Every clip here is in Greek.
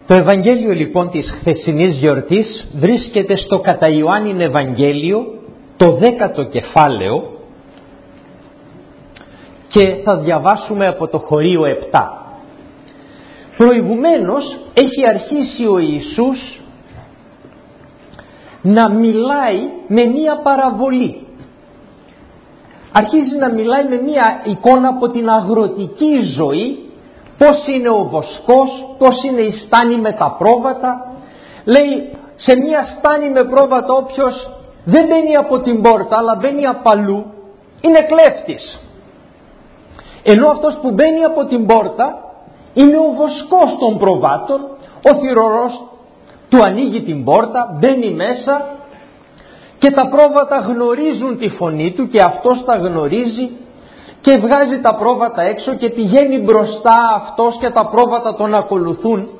Το Ευαγγέλιο λοιπόν της χθεσινής γιορτής βρίσκεται στο κατά Ιωάννην Ευαγγέλιο, το 10ο κεφάλαιο, και θα διαβάσουμε από το χωρίο 7. Προηγουμένως έχει αρχίσει ο Ιησούς να μιλάει με μία παραβολή. Αρχίζει να μιλάει με μία εικόνα από την αγροτική ζωή, πώς είναι ο βοσκός, πώς είναι η στάνη με τα πρόβατα. Λέει, σε μία στάνη με πρόβατα όποιος δεν μπαίνει από την πόρτα αλλά μπαίνει απ' αλλού είναι κλέφτης. Ενώ αυτός που μπαίνει από την πόρτα είναι ο βοσκός των προβάτων, ο θυρωρός του ανοίγει την πόρτα, μπαίνει μέσα και τα πρόβατα γνωρίζουν τη φωνή του και αυτός τα γνωρίζει και βγάζει τα πρόβατα έξω και πηγαίνει μπροστά αυτός και τα πρόβατα τον ακολουθούν.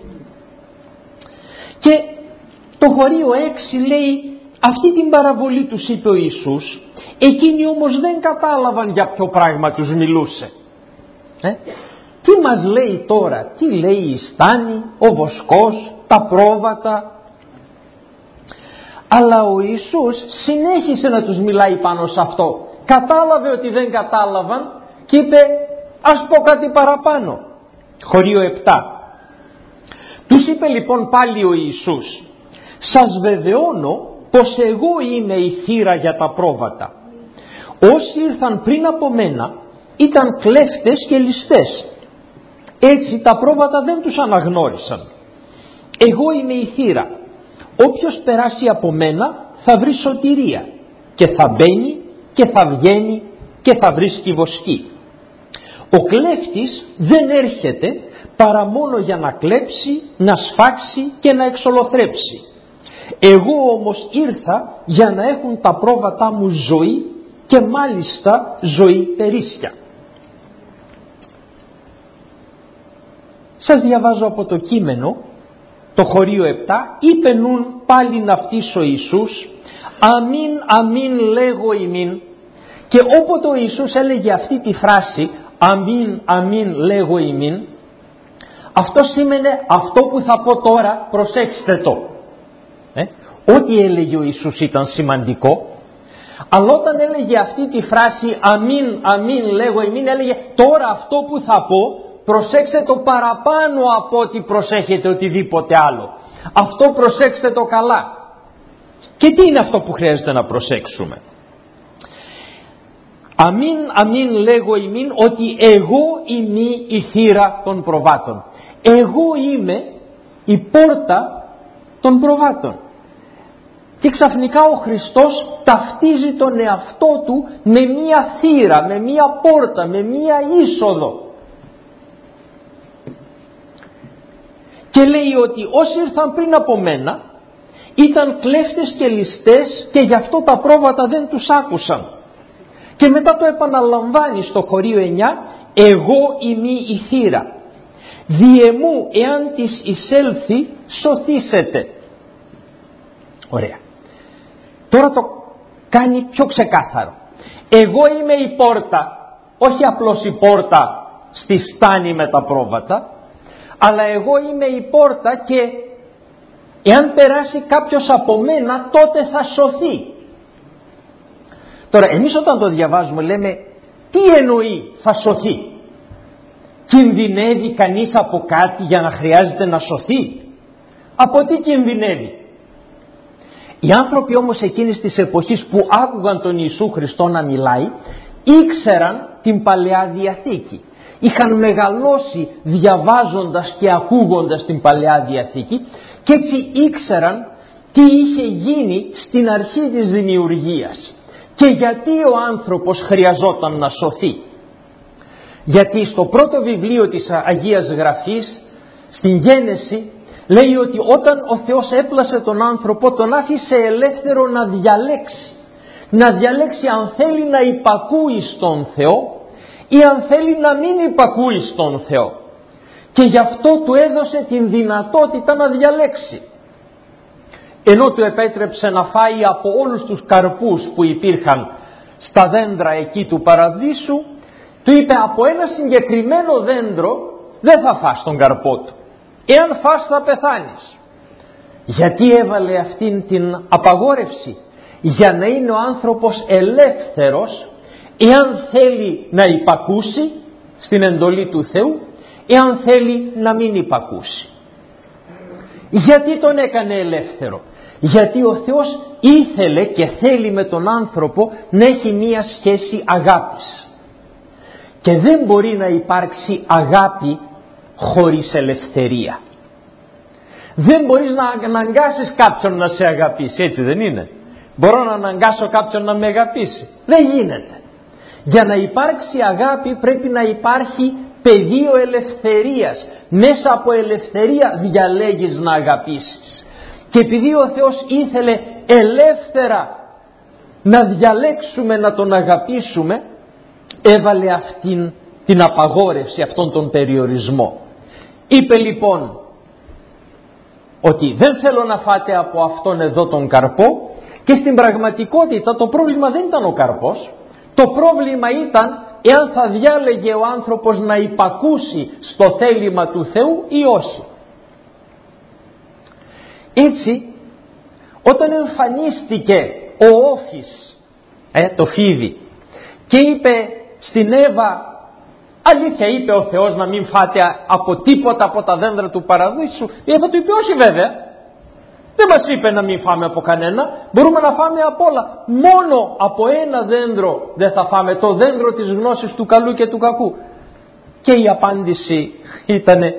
Και το χωρίο 6 λέει, αυτή την παραβολή τους είπε ο Ιησούς, εκείνοι όμως δεν κατάλαβαν για ποιο πράγμα τους μιλούσε. Τι μας λέει τώρα, τι λέει η στάνη, ο βοσκός, τα πρόβατα? Αλλά ο Ιησούς συνέχισε να τους μιλάει πάνω σε αυτό. Κατάλαβε ότι δεν κατάλαβαν και είπε, ας πω κάτι παραπάνω. Χωρίο 7. Τους είπε λοιπόν πάλι ο Ιησούς, σας βεβαιώνω πως εγώ είμαι η θύρα για τα πρόβατα. Όσοι ήρθαν πριν από μένα ήταν κλέφτες και ληστές. Έτσι τα πρόβατα δεν τους αναγνώρισαν. Εγώ είμαι η θύρα. Όποιος περάσει από μένα θα βρει σωτηρία και θα μπαίνει και θα βγαίνει και θα βρίσκει βοσκή. Ο κλέφτης δεν έρχεται παρά μόνο για να κλέψει, να σφάξει και να εξολοθρέψει. Εγώ όμως ήρθα για να έχουν τα πρόβατά μου ζωή και μάλιστα ζωή περίσσια. Σας διαβάζω από το κείμενο, το χωρίο 7, είπε νουν πάλιν αυτής ο Ιησούς, αμήν αμήν λέγω ημίν. Και όποτε ο Ιησούς έλεγε αυτή τη φράση, αμήν αμήν λέγω ημίν, αυτό σήμαινε αυτό που θα πω τώρα, προσέξτε το. Ό,τι έλεγε ο Ιησούς ήταν σημαντικό, αλλά όταν έλεγε αυτή τη φράση αμήν αμήν λέγω ημίν, έλεγε τώρα αυτό που θα πω προσέξτε το παραπάνω από ό,τι προσέχετε οτιδήποτε άλλο. Αυτό προσέξτε το καλά. Και τι είναι αυτό που χρειάζεται να προσέξουμε? Αμήν αμήν λέγω ημίν, ότι εγώ είμαι η θύρα των προβάτων. Εγώ είμαι η πόρτα των προβάτων. Και ξαφνικά ο Χριστός ταυτίζει τον εαυτό του με μία θύρα, με μία πόρτα, με μία είσοδο. Και λέει ότι όσοι ήρθαν πριν από μένα ήταν κλέφτες και ληστές και γι' αυτό τα πρόβατα δεν τους άκουσαν. Και μετά το επαναλαμβάνει στο χωρίο 9, εγώ είμαι η θύρα. Διεμού εάν της εισέλθει σωθήσετε. Ωραία. Τώρα το κάνει πιο ξεκάθαρο. Εγώ είμαι η πόρτα, όχι απλώς η πόρτα στη στάνη με τα πρόβατα, αλλά εγώ είμαι η πόρτα και εάν περάσει κάποιος από μένα τότε θα σωθεί. Τώρα εμείς όταν το διαβάζουμε λέμε τι εννοεί θα σωθεί? Κινδυνεύει κανείς από κάτι για να χρειάζεται να σωθεί? Από τι κινδυνεύει? Οι άνθρωποι όμως εκείνης της εποχής που άκουγαν τον Ιησού Χριστό να μιλάει ήξεραν την Παλαιά Διαθήκη. Είχαν μεγαλώσει διαβάζοντας και ακούγοντας την Παλαιά Διαθήκη και έτσι ήξεραν τι είχε γίνει στην αρχή της δημιουργίας και γιατί ο άνθρωπος χρειαζόταν να σωθεί. Γιατί στο πρώτο βιβλίο της Αγίας Γραφής, στην Γένεση, λέει ότι όταν ο Θεός έπλασε τον άνθρωπο τον άφησε ελεύθερο να διαλέξει. Να διαλέξει αν θέλει να υπακούει στον Θεό ή αν θέλει να μην υπακούει στον Θεό. Και γι' αυτό του έδωσε την δυνατότητα να διαλέξει. Ενώ του επέτρεψε να φάει από όλους τους καρπούς που υπήρχαν στα δέντρα εκεί του παραδείσου, του είπε από ένα συγκεκριμένο δέντρο δεν θα φας τον καρπό του. εάν φας θα πεθάνεις. Γιατί έβαλε αυτήν την απαγόρευση? Για να είναι ο άνθρωπος ελεύθερος, εάν θέλει να υπακούσει στην εντολή του Θεού, εάν θέλει να μην υπακούσει. Γιατί τον έκανε ελεύθερο? Γιατί ο Θεός ήθελε και θέλει με τον άνθρωπο να έχει μία σχέση αγάπης. Και δεν μπορεί να υπάρξει αγάπη χωρίς ελευθερία. Δεν μπορείς να αναγκάσεις κάποιον να σε αγαπήσει, έτσι δεν είναι? Μπορώ να αναγκάσω κάποιον να με αγαπήσει? Δεν γίνεται. Για να υπάρξει αγάπη πρέπει να υπάρχει πεδίο ελευθερίας. Μέσα από ελευθερία διαλέγεις να αγαπήσεις. Και επειδή ο Θεός ήθελε ελεύθερα να διαλέξουμε να τον αγαπήσουμε, έβαλε αυτήν την απαγόρευση, αυτόν τον περιορισμό. Είπε λοιπόν ότι δεν θέλω να φάτε από αυτόν εδώ τον καρπό, και στην πραγματικότητα το πρόβλημα δεν ήταν ο καρπός. Το πρόβλημα ήταν εάν θα διάλεγε ο άνθρωπος να υπακούσει στο θέλημα του Θεού ή όχι. Έτσι, όταν εμφανίστηκε ο Όφης, το φίδι, και είπε στην Εύα, αλήθεια είπε ο Θεός να μην φάτε από τίποτα από τα δέντρα του παραδείσου? Η Εύα του είπε όχι βέβαια. Δεν μας είπε να μην φάμε από κανένα, μπορούμε να φάμε από όλα. Μόνο από ένα δέντρο δεν θα φάμε, το δέντρο της γνώσης του καλού και του κακού. Και η απάντηση ήτανε,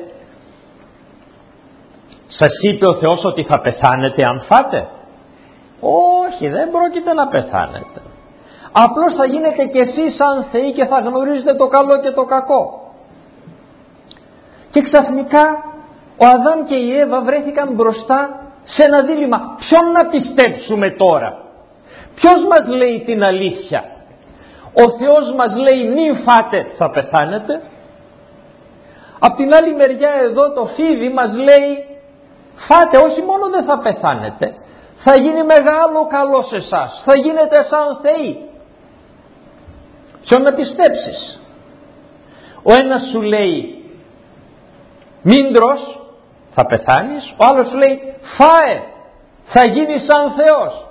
σας είπε ο Θεός ότι θα πεθάνετε αν φάτε? Όχι, δεν πρόκειται να πεθάνετε. Απλώς θα γίνετε κι εσείς σαν θεοί και θα γνωρίζετε το καλό και το κακό. Και ξαφνικά ο Αδάμ και η Εύα βρέθηκαν μπροστά σε ένα δίλημμα. Ποιον να πιστέψουμε τώρα? Ποιος μας λέει την αλήθεια? Ο Θεός μας λέει μην φάτε, θα πεθάνετε. Απ' την άλλη μεριά εδώ το φίδι μας λέει φάτε, όχι μόνο δεν θα πεθάνετε, θα γίνει μεγάλο καλό σε εσάς, θα γίνετε σαν θεοί. Ποιον να πιστέψεις? Ο ένας σου λέει μην τρως, θα πεθάνεις. Ο άλλος σου λέει φάε, θα γίνεις σαν Θεός.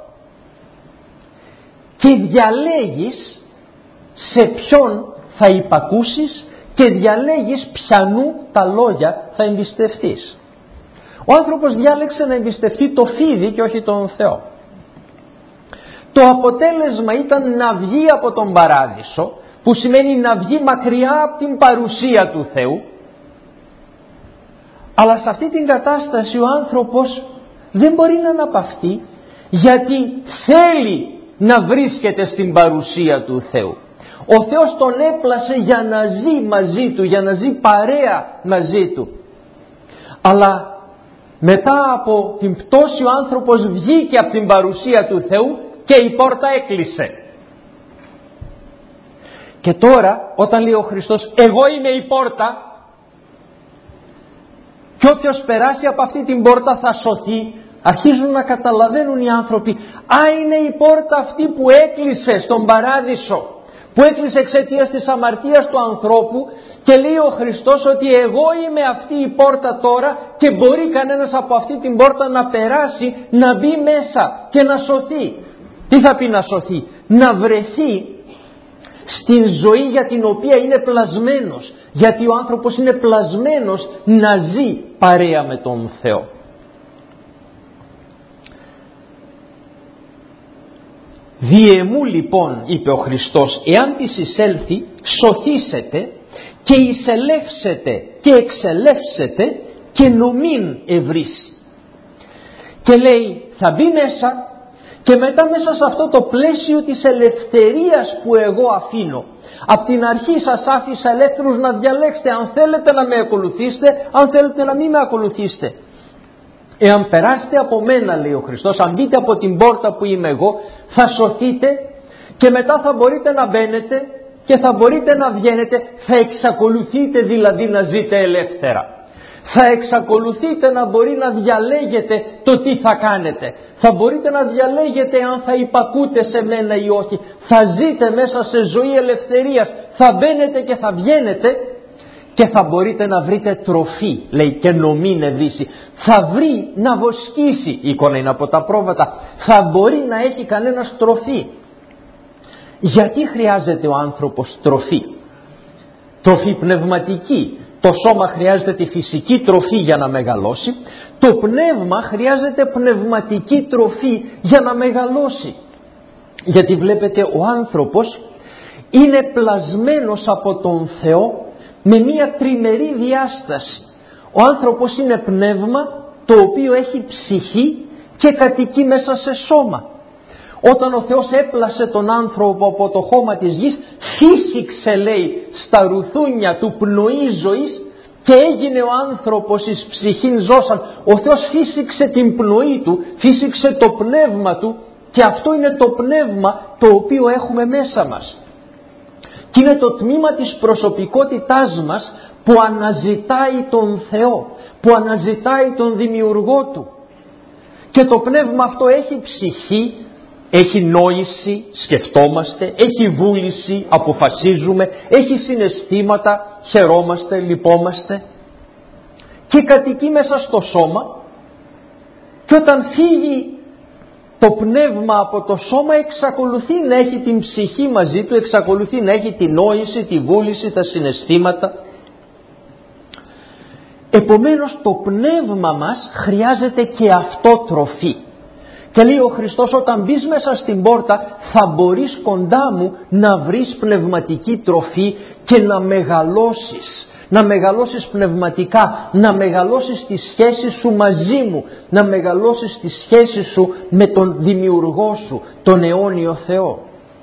Και διαλέγεις σε ποιον θα υπακούσεις και διαλέγεις ποιανού τα λόγια θα εμπιστευτείς. Ο άνθρωπος διάλεξε να εμπιστευτεί το φίδι και όχι τον Θεό. Το αποτέλεσμα ήταν να βγει από τον παράδεισο, που σημαίνει να βγει μακριά από την παρουσία του Θεού. Αλλά σε αυτή την κατάσταση ο άνθρωπος δεν μπορεί να αναπαυθεί, γιατί θέλει να βρίσκεται στην παρουσία του Θεού. Ο Θεός τον έπλασε για να ζει μαζί του, για να ζει παρέα μαζί του. Αλλά μετά από την πτώση ο άνθρωπος βγήκε από την παρουσία του Θεού και η πόρτα έκλεισε. Και τώρα όταν λέει ο Χριστός εγώ είμαι η πόρτα, και όποιος περάσει από αυτή την πόρτα θα σωθεί, αρχίζουν να καταλαβαίνουν οι άνθρωποι, είναι η πόρτα αυτή που έκλεισε στον παράδεισο, που έκλεισε εξαιτίας της αμαρτίας του ανθρώπου, και λέει ο Χριστός ότι εγώ είμαι αυτή η πόρτα τώρα και μπορεί κανένας από αυτή την πόρτα να περάσει, να μπει μέσα και να σωθεί. Τι θα πει να σωθεί? Να βρεθεί στην ζωή για την οποία είναι πλασμένος, γιατί ο άνθρωπος είναι πλασμένος να ζει παρέα με τον Θεό. Διεμού λοιπόν, είπε ο Χριστός, εάν της εισέλθει σωθήσετε και εισελεύσετε και εξελεύσετε και νομήν ευρύσει. Και λέει θα μπει μέσα, και μετά μέσα σε αυτό το πλαίσιο της ελευθερίας που εγώ αφήνω, από την αρχή σας άφησα ελεύθερους να διαλέξετε αν θέλετε να με ακολουθήσετε, αν θέλετε να μην με ακολουθήσετε. Εάν περάσετε από μένα, λέει ο Χριστός, αν μπείτε από την πόρτα που είμαι εγώ, θα σωθείτε και μετά θα μπορείτε να μπαίνετε και θα μπορείτε να βγαίνετε, θα εξακολουθείτε δηλαδή να ζείτε ελεύθερα. Θα εξακολουθείτε να μπορεί να διαλέγετε το τι θα κάνετε. Θα μπορείτε να διαλέγετε αν θα υπακούτε σε μένα ή όχι. Θα ζείτε μέσα σε ζωή ελευθερίας. Θα μπαίνετε και θα βγαίνετε και θα μπορείτε να βρείτε τροφή, λέει, και νομή νευρίση. Θα βρει να βοσκήσει, η εικόνα είναι από τα πρόβατα, θα μπορεί να έχει κανένας τροφή. Γιατί χρειάζεται ο άνθρωπος τροφή? Τροφή πνευματική. Το σώμα χρειάζεται τη φυσική τροφή για να μεγαλώσει. Το πνεύμα χρειάζεται πνευματική τροφή για να μεγαλώσει. Γιατί βλέπετε, ο άνθρωπος είναι πλασμένος από τον Θεό με μία τριμερή διάσταση. Ο άνθρωπος είναι πνεύμα το οποίο έχει ψυχή και κατοικεί μέσα σε σώμα. Όταν ο Θεός έπλασε τον άνθρωπο από το χώμα της γης, φύσηξε, λέει, στα ρουθούνια του πνοή ζωής και έγινε ο άνθρωπος εις ψυχήν ζώσαν. Ο Θεός φύσηξε την πνοή του, φύσηξε το πνεύμα του, και αυτό είναι το πνεύμα το οποίο έχουμε μέσα μας. Και είναι το τμήμα της προσωπικότητάς μας που αναζητάει τον Θεό, που αναζητάει τον Δημιουργό του. Και το πνεύμα αυτό έχει ψυχή, έχει νόηση, σκεφτόμαστε, έχει βούληση, αποφασίζουμε, έχει συναισθήματα, χαιρόμαστε, λυπόμαστε, και κατοικεί μέσα στο σώμα. Και όταν φύγει το πνεύμα από το σώμα, εξακολουθεί να έχει την ψυχή μαζί του, εξακολουθεί να έχει τη νόηση, τη βούληση, τα συναισθήματα. Επομένως το πνεύμα μας χρειάζεται και αυτό τροφή. Και λέει ο Χριστός, όταν μπεις μέσα στην πόρτα θα μπορείς κοντά μου να βρεις πνευματική τροφή και να μεγαλώσεις. Να μεγαλώσεις πνευματικά, να μεγαλώσεις τη σχέση σου μαζί μου, να μεγαλώσεις τη σχέση σου με τον Δημιουργό σου, τον αιώνιο Θεό.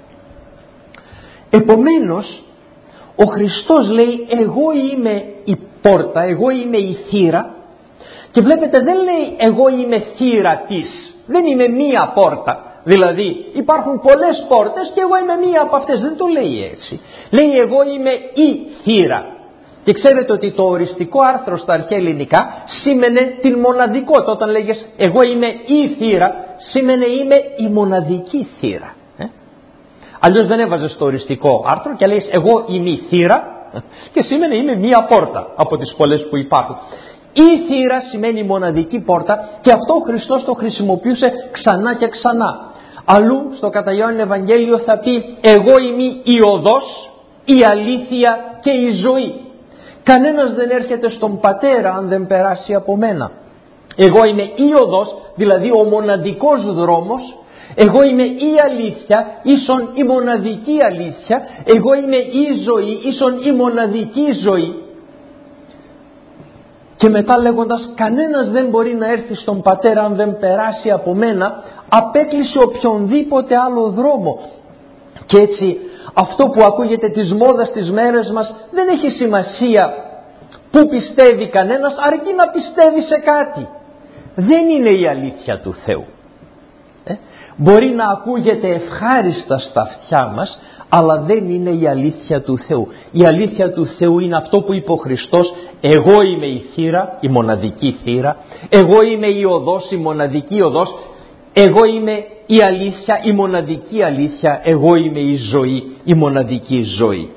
Επομένως, ο Χριστός λέει, εγώ είμαι η πόρτα, εγώ είμαι η θύρα, και βλέπετε δεν λέει εγώ είμαι θύρα της, δεν είμαι μία πόρτα. Δηλαδή υπάρχουν πολλές πόρτες και εγώ είμαι μία από αυτές, δεν το λέει έτσι. Λέει εγώ είμαι η θύρα. Και ξέρετε ότι το οριστικό άρθρο στα αρχαία ελληνικά σήμαινε την μοναδικότητα. Όταν λέγες εγώ είμαι η θύρα, σήμαινε είμαι η μοναδική θύρα. Αλλιώς δεν έβαζες το οριστικό άρθρο και λέγες εγώ είμαι η θύρα και σήμαινε είμαι μία πόρτα από τις πολλές που υπάρχουν. Η θύρα σημαίνει μοναδική πόρτα, και αυτό ο Χριστός το χρησιμοποιούσε ξανά και ξανά. Αλλού στο κατά Ιωάννη Ευαγγέλιο θα πει εγώ είμαι η οδός, η αλήθεια και η ζωή. Κανένας δεν έρχεται στον Πατέρα αν δεν περάσει από μένα. Εγώ είμαι η οδός, δηλαδή ο μοναδικός δρόμος. Εγώ είμαι η αλήθεια, ίσον η μοναδική αλήθεια. Εγώ είμαι η ζωή, ίσον η μοναδική ζωή. Και μετά λέγοντας κανένας δεν μπορεί να έρθει στον Πατέρα αν δεν περάσει από μένα, απέκλεισε οποιονδήποτε άλλο δρόμο. Και έτσι αυτό που ακούγεται της μόδας στις μέρες μας δεν έχει σημασία που πιστεύει κανένας, αρκεί να πιστεύει σε κάτι. Δεν είναι η αλήθεια του Θεού. Μπορεί να ακούγεται ευχάριστα στα αυτιά μας, αλλά δεν είναι η αλήθεια του Θεού. Η αλήθεια του Θεού είναι αυτό που είπε ο Χριστός, εγώ είμαι η θύρα, η μοναδική θύρα, εγώ είμαι η οδός, η μοναδική οδός, εγώ είμαι η αλήθεια, η μοναδική αλήθεια, εγώ είμαι η ζωή, η μοναδική ζωή.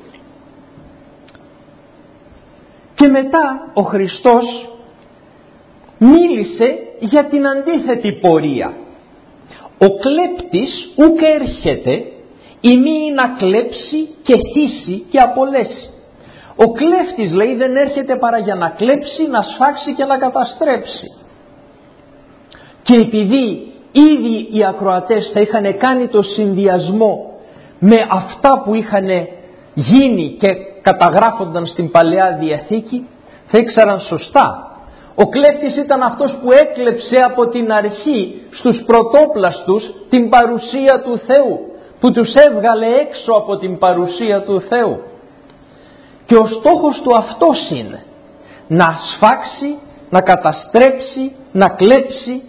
Και μετά ο Χριστός μίλησε για την αντίθετη πορεία. Ο κλέπτης ουκ έρχεται, ημί να κλέψει και θύσει και απολέσει. Ο κλέφτης, λέει, δεν έρχεται παρά για να κλέψει, να σφάξει και να καταστρέψει. Και επειδή ήδη οι ακροατές θα είχαν κάνει το συνδυασμό με αυτά που είχαν γίνει και καταγράφονταν στην Παλαιά Διαθήκη, θα ήξεραν σωστά. Ο κλέφτης ήταν αυτός που έκλεψε από την αρχή στους πρωτόπλαστους την παρουσία του Θεού, που τους έβγαλε έξω από την παρουσία του Θεού. Και ο στόχος του αυτός είναι να σφάξει, να καταστρέψει, να κλέψει.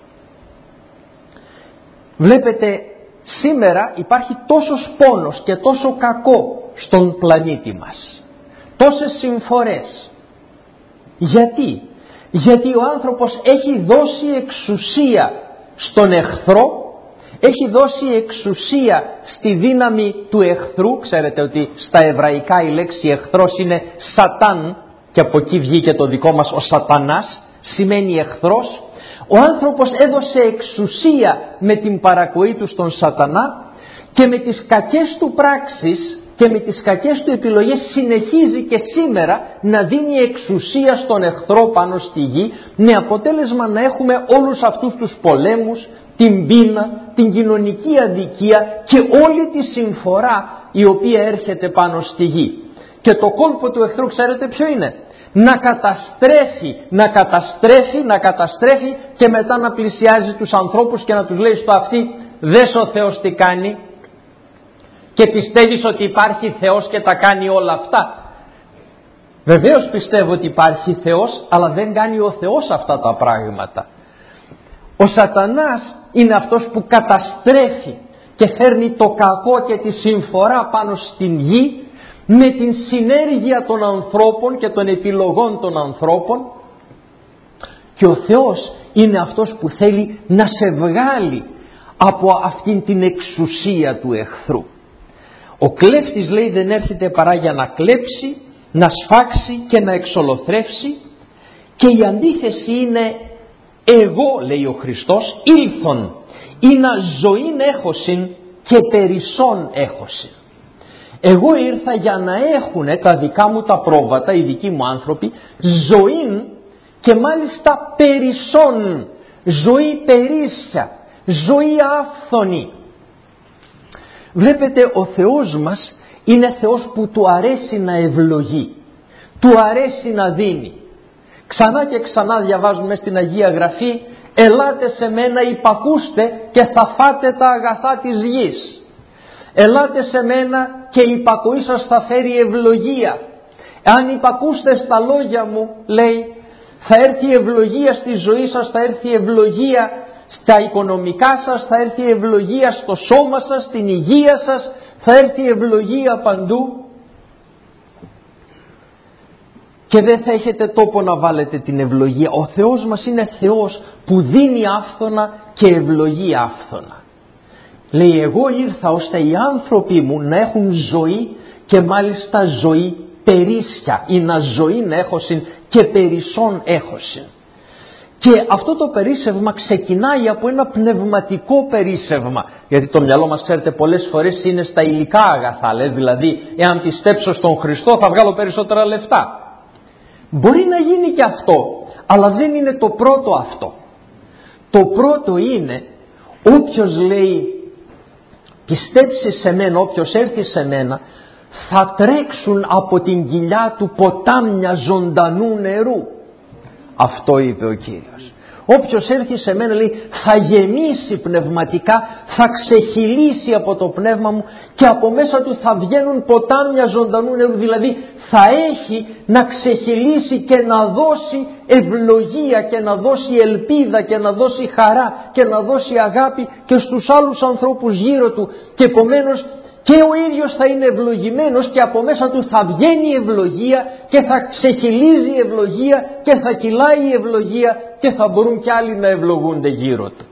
Βλέπετε, σήμερα υπάρχει τόσος πόνος και τόσο κακό στον πλανήτη μας. Τόσες συμφορές. Γιατί ο άνθρωπος έχει δώσει εξουσία στον εχθρό, έχει δώσει εξουσία στη δύναμη του εχθρού. Ξέρετε ότι στα εβραϊκά η λέξη εχθρός είναι σατάν, και από εκεί βγήκε το δικό μας ο Σατανάς, σημαίνει εχθρός. Ο άνθρωπος έδωσε εξουσία με την παρακοή του στον Σατανά και με τις κακές του πράξεις και με τις κακές του επιλογές συνεχίζει και σήμερα να δίνει εξουσία στον εχθρό πάνω στη γη, με αποτέλεσμα να έχουμε όλους αυτούς τους πολέμους, την πείνα, την κοινωνική αδικία και όλη τη συμφορά η οποία έρχεται πάνω στη γη. Και το κόλπο του εχθρού ξέρετε ποιο είναι? Να καταστρέφει και μετά να πλησιάζει τους ανθρώπους και να τους λέει στο αυτί, δες ο Θεός τι κάνει, και πιστεύεις ότι υπάρχει Θεός και τα κάνει όλα αυτά? Βεβαίως πιστεύω ότι υπάρχει Θεός, αλλά δεν κάνει ο Θεός αυτά τα πράγματα. Ο Σατανάς είναι αυτός που καταστρέφει και φέρνει το κακό και τη συμφορά πάνω στην γη με την συνέργεια των ανθρώπων και των επιλογών των ανθρώπων, και ο Θεός είναι αυτός που θέλει να σε βγάλει από αυτήν την εξουσία του εχθρού. Ο κλέφτης, λέει, δεν έρχεται παρά για να κλέψει, να σφάξει και να εξολοθρεύσει, και η αντίθεση είναι εγώ, λέει ο Χριστός, ήλθον ή να ζωήν έχωσιν και περισσόν έχωσιν. Εγώ ήρθα για να έχουν τα δικά μου τα πρόβατα, οι δικοί μου άνθρωποι, ζωήν και μάλιστα περισσόν, ζωή περίσσια, ζωή άφθονη. Βλέπετε, ο Θεός μας είναι Θεός που του αρέσει να ευλογεί, του αρέσει να δίνει. Ξανά και ξανά διαβάζουμε στην Αγία Γραφή, ελάτε σε μένα, υπακούστε και θα φάτε τα αγαθά της γης. Ελάτε σε μένα και η υπακοή σας θα φέρει ευλογία. Αν υπακούστε στα λόγια μου, λέει, θα έρθει ευλογία στη ζωή σας, θα έρθει ευλογία στα οικονομικά σας, θα έρθει ευλογία στο σώμα σας, στην υγεία σας, θα έρθει ευλογία παντού. Και δεν θα έχετε τόπο να βάλετε την ευλογία. Ο Θεός μας είναι Θεός που δίνει άφθονα και ευλογεί άφθονα. Λέει, εγώ ήρθα ώστε οι άνθρωποι μου να έχουν ζωή και μάλιστα ζωή περίσσια, ή να ζωήν έχωσιν και περισσόν έχωσιν. Και αυτό το περίσσευμα ξεκινάει από ένα πνευματικό περίσσευμα, γιατί το μυαλό μας, ξέρετε, πολλές φορές είναι στα υλικά αγαθά, λες, δηλαδή εάν πιστέψω στον Χριστό θα βγάλω περισσότερα λεφτά. Μπορεί να γίνει και αυτό, αλλά δεν είναι το πρώτο αυτό. Το πρώτο είναι, όποιος, λέει, πιστέψει σε μένα, όποιος έρθει σε μένα, θα τρέξουν από την κοιλιά του ποτάμια ζωντανού νερού. Αυτό είπε ο Κύριος. Όποιος έρθει σε μένα, λέει, θα γεμίσει πνευματικά, θα ξεχυλήσει από το πνεύμα μου και από μέσα του θα βγαίνουν ποτάμια ζωντανού νερού. Δηλαδή θα έχει να ξεχυλήσει και να δώσει ευλογία και να δώσει ελπίδα και να δώσει χαρά και να δώσει αγάπη και στους άλλους ανθρώπους γύρω του, και επομένως και ο ίδιος θα είναι ευλογημένος και από μέσα του θα βγαίνει η ευλογία και θα ξεχυλίζει η ευλογία και θα κυλάει η ευλογία και θα μπορούν κι άλλοι να ευλογούνται γύρω του.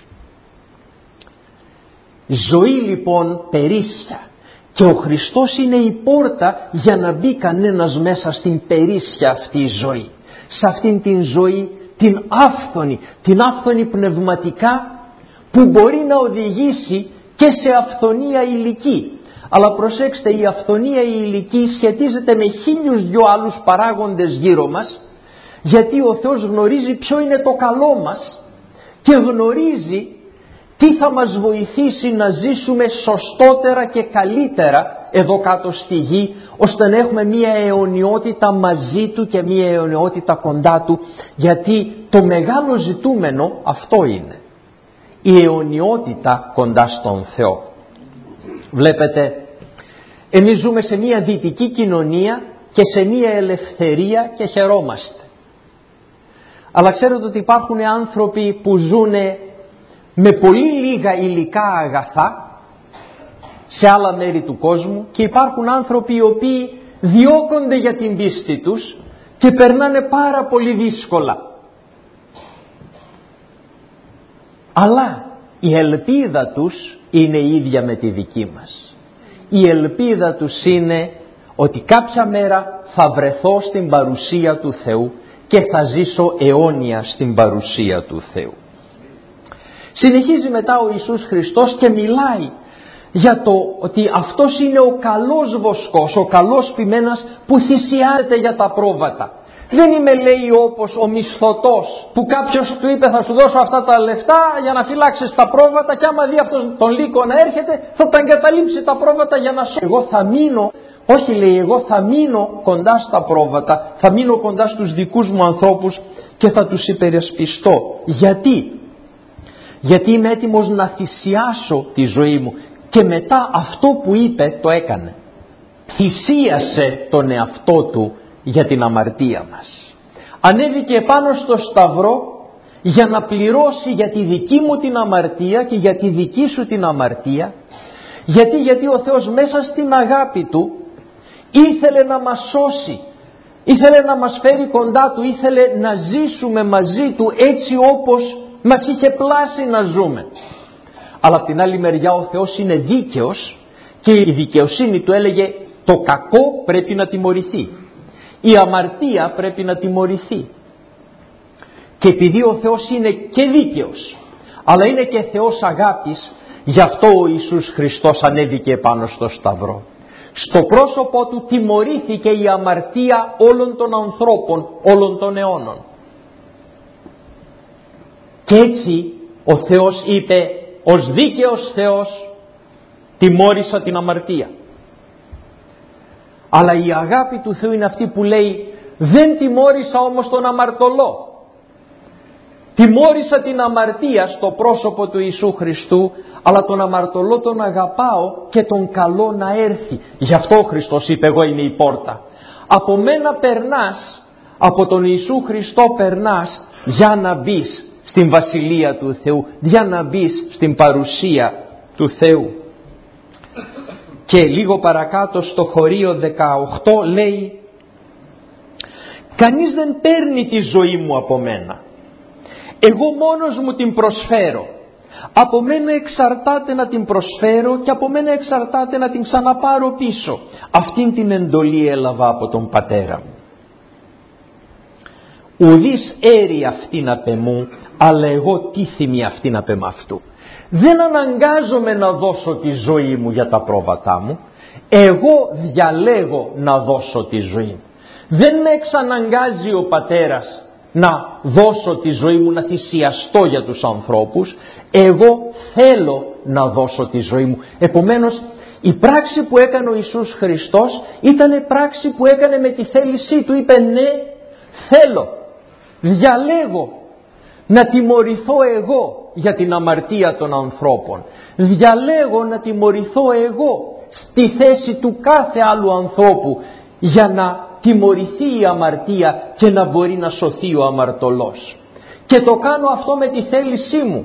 Ζωή λοιπόν περίσσια, και ο Χριστός είναι η πόρτα για να μπει κανένας μέσα στην περίσσια αυτή ζωή, σε αυτήν την ζωή την άφθονη πνευματικά, που μπορεί να οδηγήσει και σε αυθονία υλική. Αλλά προσέξτε, η αυθονία η υλική σχετίζεται με 1002 άλλους παράγοντες γύρω μας, γιατί ο Θεός γνωρίζει ποιο είναι το καλό μας και γνωρίζει τι θα μας βοηθήσει να ζήσουμε σωστότερα και καλύτερα εδώ κάτω στη γη, ώστε να έχουμε μία αιωνιότητα μαζί Του και μία αιωνιότητα κοντά Του, γιατί το μεγάλο ζητούμενο αυτό είναι, η αιωνιότητα κοντά στον Θεό. Βλέπετε, εμείς ζούμε σε μια δυτική κοινωνία και σε μια ελευθερία και χαιρόμαστε. Αλλά ξέρετε ότι υπάρχουν άνθρωποι που ζουν με πολύ λίγα υλικά αγαθά σε άλλα μέρη του κόσμου, και υπάρχουν άνθρωποι οι οποίοι διώκονται για την πίστη τους και περνάνε πάρα πολύ δύσκολα. Αλλά η ελπίδα τους είναι η ίδια με τη δική μας. Η ελπίδα τους είναι ότι κάποια μέρα θα βρεθώ στην παρουσία του Θεού και θα ζήσω αιώνια στην παρουσία του Θεού. Συνεχίζει μετά ο Ιησούς Χριστός και μιλάει για το ότι αυτός είναι ο καλός βοσκός, ο καλός ποιμένας που θυσιάζεται για τα πρόβατα. Δεν είμαι, λέει, όπως ο μισθωτός που κάποιος του είπε θα σου δώσω αυτά τα λεφτά για να φυλάξεις τα πρόβατα και άμα δει αυτός τον λύκο να έρχεται θα τα εγκαταλείψει τα πρόβατα για να σώσει. Εγώ θα μείνω, όχι, λέει, εγώ θα μείνω κοντά στα πρόβατα, θα μείνω κοντά στους δικούς μου ανθρώπους και θα τους υπερασπιστώ. Γιατί είμαι έτοιμος να θυσιάσω τη ζωή μου. Και μετά αυτό που είπε το έκανε. Θυσίασε τον εαυτό του για την αμαρτία μας. Ανέβηκε επάνω στο σταυρό για να πληρώσει για τη δική μου την αμαρτία και για τη δική σου την αμαρτία. Γιατί ο Θεός μέσα στην αγάπη του ήθελε να μας σώσει, ήθελε να μας φέρει κοντά του, ήθελε να ζήσουμε μαζί του έτσι όπως μας είχε πλάσει να ζούμε. Αλλά από την άλλη μεριά ο Θεός είναι δίκαιος και η δικαιοσύνη του έλεγε το κακό πρέπει να τιμωρηθεί. Η αμαρτία πρέπει να τιμωρηθεί. Και επειδή ο Θεός είναι και δίκαιος αλλά είναι και Θεός αγάπης, γι' αυτό ο Ιησούς Χριστός ανέβηκε πάνω στο σταυρό. Στο πρόσωπό του τιμωρήθηκε η αμαρτία όλων των ανθρώπων, όλων των αιώνων. Και έτσι ο Θεός είπε, ως δίκαιος Θεός τιμώρησα την αμαρτία. Αλλά η αγάπη του Θεού είναι αυτή που λέει, δεν τιμώρησα όμως τον αμαρτωλό. Τιμώρησα την αμαρτία στο πρόσωπο του Ιησού Χριστού, αλλά τον αμαρτωλό τον αγαπάω και τον καλώ να έρθει. Γι' αυτό ο Χριστός είπε, εγώ είμαι η πόρτα. Από μένα περνάς, από τον Ιησού Χριστό περνάς για να μπεις στην Βασιλεία του Θεού, για να μπεις στην παρουσία του Θεού. Και λίγο παρακάτω στο χωρίο 18 λέει, κανείς δεν παίρνει τη ζωή μου από μένα. Εγώ μόνος μου την προσφέρω. Από μένα εξαρτάται να την προσφέρω και από μένα εξαρτάται να την ξαναπάρω πίσω. Αυτήν την εντολή έλαβα από τον Πατέρα μου. Ουδείς έρει αυτήν απ' εμού, αλλά εγώ τίθιμη αυτήν απ' εμαυτού. Δεν αναγκάζομαι να δώσω τη ζωή μου για τα πρόβατά μου. Εγώ διαλέγω να δώσω τη ζωή μου. Δεν με εξαναγκάζει ο Πατέρας να δώσω τη ζωή μου, να θυσιαστώ για τους ανθρώπους. Εγώ θέλω να δώσω τη ζωή μου. Επομένως η πράξη που έκανε ο Ιησούς Χριστός ήταν πράξη που έκανε με τη θέλησή του. Είπε ναι, θέλω, διαλέγω να τιμωρηθώ εγώ για την αμαρτία των ανθρώπων. Διαλέγω να τιμωρηθώ εγώ στη θέση του κάθε άλλου ανθρώπου για να τιμωρηθεί η αμαρτία και να μπορεί να σωθεί ο αμαρτωλός. Και το κάνω αυτό με τη θέλησή μου.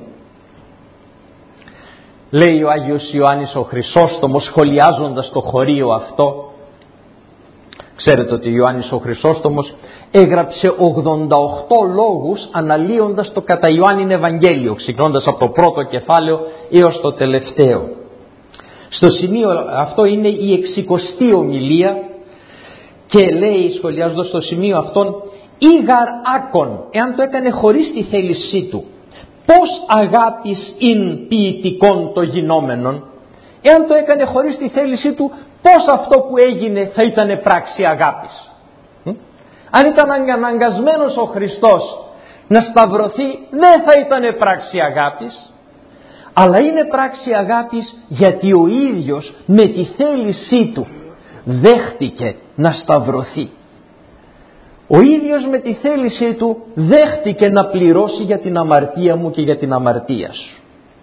Λέει ο Άγιος Ιωάννης ο Χρυσόστομος σχολιάζοντας το χωρίο αυτό. Ξέρετε ότι ο Ιωάννης ο Χρυσόστομος έγραψε 88 λόγους αναλύοντας το κατά Ιωάννην Ευαγγέλιο, ξεκινώντας από το πρώτο κεφάλαιο έως το τελευταίο. Στο σημείο αυτό είναι η 60η ομιλία και λέει σχολιάζοντας το σημείο αυτόν, ήγαρ άκον, εάν το έκανε χωρίς τη θέλησή του, πώς αγάπης ειν ποιητικόν το γινόμενον. Εάν το έκανε χωρίς τη θέλησή του, πώς αυτό που έγινε θα ήταν πράξη αγάπης. Αν ήταν αναγκασμένος ο Χριστός να σταυρωθεί, δεν θα ήταν πράξη αγάπης. Αλλά είναι πράξη αγάπης γιατί ο ίδιος με τη θέλησή του δέχτηκε να σταυρωθεί. Ο ίδιος με τη θέλησή του δέχτηκε να πληρώσει για την αμαρτία μου και για την αμαρτία σου.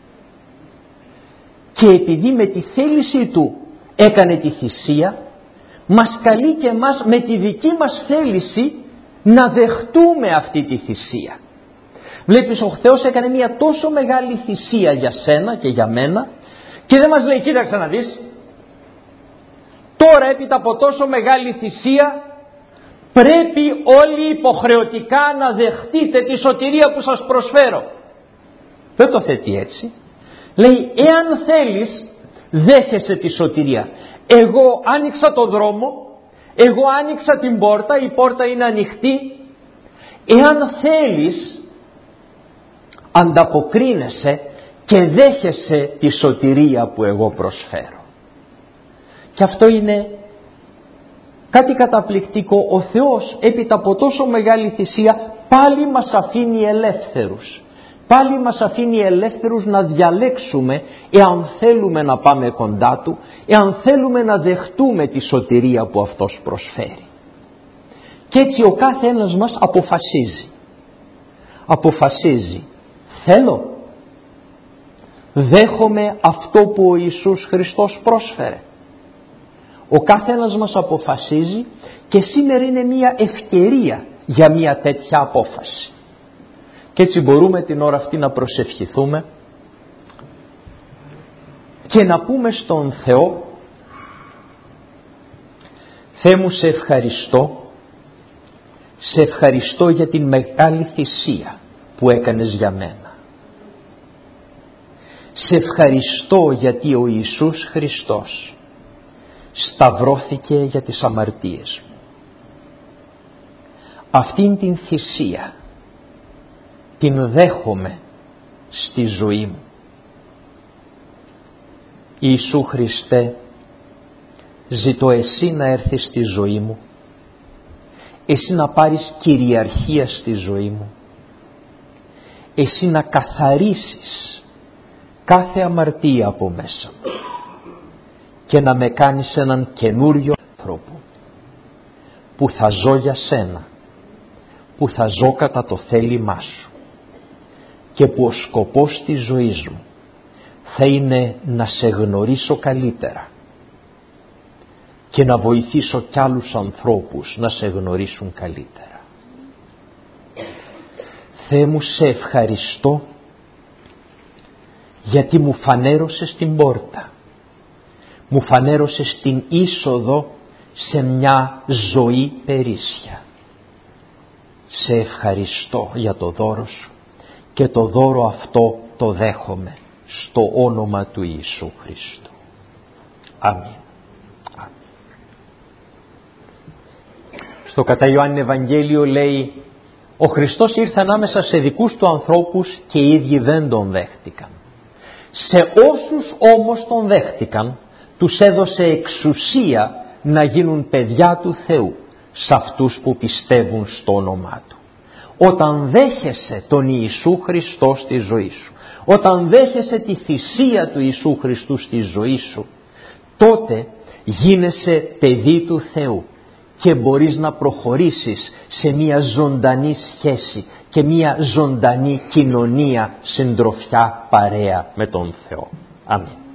Και επειδή με τη θέλησή του έκανε τη θυσία, μας καλεί και εμάς με τη δική μας θέληση να δεχτούμε αυτή τη θυσία. Βλέπεις, ο Θεός έκανε μια τόσο μεγάλη θυσία για σένα και για μένα και δεν μας λέει, κοίταξε να δεις, τώρα έπειτα από τόσο μεγάλη θυσία πρέπει όλοι υποχρεωτικά να δεχτείτε τη σωτηρία που σας προσφέρω. Δεν το θέτει έτσι. Λέει, εάν θέλεις δέχεσαι τη σωτηρία. Εγώ άνοιξα το δρόμο Εγώ άνοιξα την πόρτα, η πόρτα είναι ανοιχτή. Εάν θέλεις, ανταποκρίνεσαι και δέχεσαι τη σωτηρία που εγώ προσφέρω. Και αυτό είναι κάτι καταπληκτικό. Ο Θεός έπειτα από τόσο μεγάλη θυσία πάλι μας αφήνει ελεύθερους. Πάλι μας αφήνει ελεύθερους να διαλέξουμε εάν θέλουμε να πάμε κοντά Του, εάν θέλουμε να δεχτούμε τη σωτηρία που Αυτός προσφέρει. Και έτσι ο κάθε ένας μας αποφασίζει. Αποφασίζει. Θέλω. Δέχομαι αυτό που ο Ιησούς Χριστός πρόσφερε. Ο κάθε ένας μας αποφασίζει και σήμερα είναι μια ευκαιρία για μια τέτοια απόφαση. Και έτσι μπορούμε την ώρα αυτή να προσευχηθούμε και να πούμε στον Θεό: Θεέ μου, σε ευχαριστώ. Σε ευχαριστώ για την μεγάλη θυσία που έκανες για μένα. Σε ευχαριστώ γιατί ο Ιησούς Χριστός σταυρώθηκε για τις αμαρτίες μου. Αυτήν την θυσία την δέχομαι στη ζωή μου. Ιησού Χριστέ, ζητώ Εσύ να έρθεις στη ζωή μου, Εσύ να πάρεις κυριαρχία στη ζωή μου, Εσύ να καθαρίσεις κάθε αμαρτία από μέσα μου και να με κάνεις έναν καινούριο άνθρωπο που θα ζω για Σένα, που θα ζω κατά το θέλημά Σου και που ο σκοπός της ζωής μου θα είναι να Σε γνωρίσω καλύτερα και να βοηθήσω κι άλλους ανθρώπους να Σε γνωρίσουν καλύτερα. Θεέ μου, σε ευχαριστώ γιατί μου φανέρωσες την πόρτα, μου φανέρωσες την είσοδο σε μια ζωή περίσσια. Σε ευχαριστώ για το δώρο Σου και το δώρο αυτό το δέχομαι στο όνομα του Ιησού Χριστού. Αμήν. Στο κατά Ιωάννη Ευαγγέλιο λέει: ο Χριστός ήρθε ανάμεσα σε δικούς Του ανθρώπους και οι ίδιοι δεν Τον δέχτηκαν. Σε όσους όμως Τον δέχτηκαν, τους έδωσε εξουσία να γίνουν παιδιά του Θεού, σε αυτούς που πιστεύουν στο όνομά Του. Όταν δέχεσαι τον Ιησού Χριστό στη ζωή σου, όταν δέχεσαι τη θυσία του Ιησού Χριστού στη ζωή σου, τότε γίνεσαι παιδί του Θεού και μπορείς να προχωρήσεις σε μια ζωντανή σχέση και μια ζωντανή κοινωνία, συντροφιά, παρέα με τον Θεό. Αμήν.